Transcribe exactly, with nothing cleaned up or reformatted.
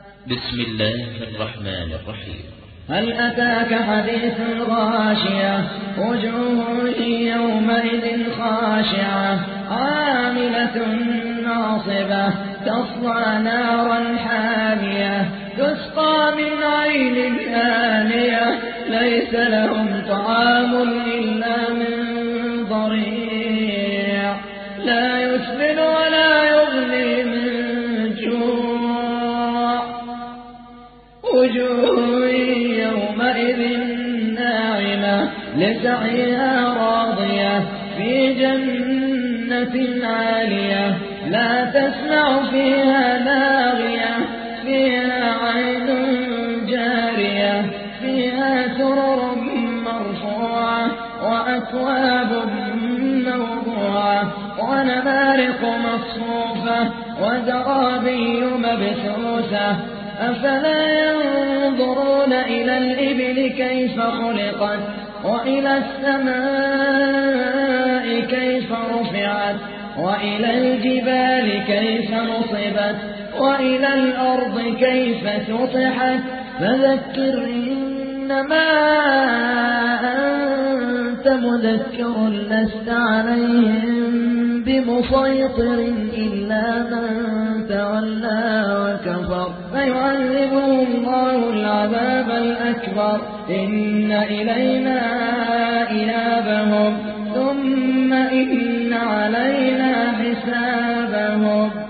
بسم الله الرحمن الرحيم. هل أتاك حديث الغاشية وجوه يومئذ خاشعة عاملة ناصبة تصلى نارا حامية تسقى من عين آنية ليس لهم طعام إلا من ضريع لا يسمن ولا يغني من جوع وجوه يومئذ ناعمة لسعيها راضية في جنة عالية لا تسمع فيها لاغية فيها عين جارية فيها سرر مرفوعة وأكواب موضوعة ونمارق مصفوفة وزرابي مبثوثة أفلا ينظرون إلى الإبل كيف خلقت وإلى السماء كيف رفعت وإلى الجبال كيف نصبت وإلى الأرض كيف سطحت فذكر إنما أنت مذكر لست عليهم بمسيطر إلا من تولى وكفر فيعذبه الله العذاب الأكبر إن إلينا إيابهم ثم إن علينا حسابهم.